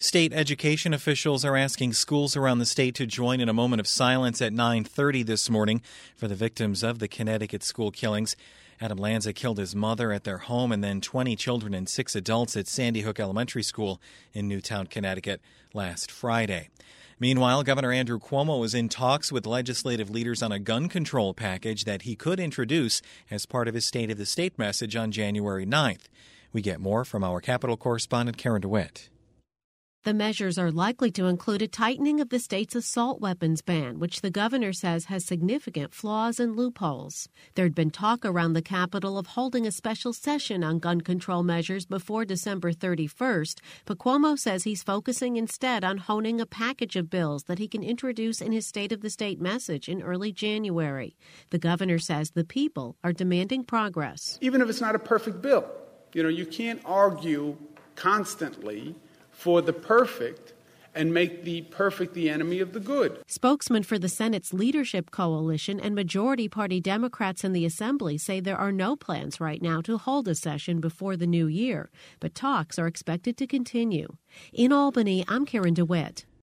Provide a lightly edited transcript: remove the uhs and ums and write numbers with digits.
State education officials are asking schools around the state to join in a moment of silence at 9:30 this morning for the victims of the Connecticut school killings. Adam Lanza killed his mother at their home and then 20 children and 6 adults at Sandy Hook Elementary School in Newtown, Connecticut last Friday. Meanwhile, Governor Andrew Cuomo is in talks with legislative leaders on a gun control package that he could introduce as part of his State of the State message on January 9th. We get more from our Capitol correspondent Karen DeWitt. The measures are likely to include a tightening of the state's assault weapons ban, which the governor says has significant flaws and loopholes. There'd been talk around the Capitol of holding a special session on gun control measures before December 31st, but Cuomo says he's focusing instead on honing a package of bills that he can introduce in his State of the State message in early January. The governor says the people are demanding progress. Even if it's not a perfect bill, you can't argue constantly for the perfect and make the perfect the enemy of the good. Spokesman for the Senate's Leadership Coalition and Majority Party Democrats in the Assembly say there are no plans right now to hold a session before the new year, but talks are expected to continue. In Albany, I'm Karen DeWitt.